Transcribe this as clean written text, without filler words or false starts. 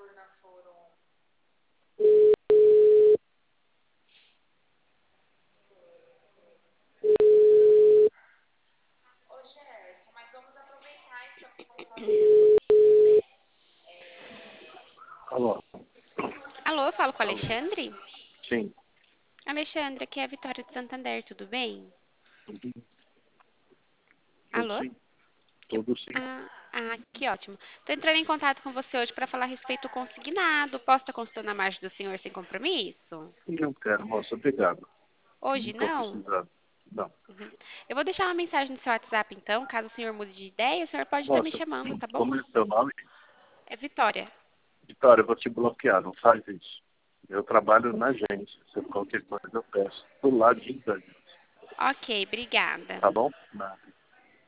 Alô? Alô, eu falo com o Alô? Alexandre? Sim. Alexandre, aqui é a Vitória de Santander, tudo bem? Tudo Alô? sim. Tudo sim. Que ótimo. Estou entrando em contato com você hoje para falar a respeito do consignado. Posso estar consultando a margem do senhor sem compromisso? Não quero, moça. Obrigado. Não Hoje estou não? precisando. Não. Uhum. Eu vou deixar uma mensagem no seu WhatsApp então, caso o senhor mude de ideia, o senhor pode estar me Moça, chamando, tá bom? como é seu nome? É Vitória. Vitória, eu vou te bloquear. Não faz isso. Eu trabalho na agência. Se qualquer coisa eu peço. Do lado de agência. Ok, obrigada. Tá bom? Nada.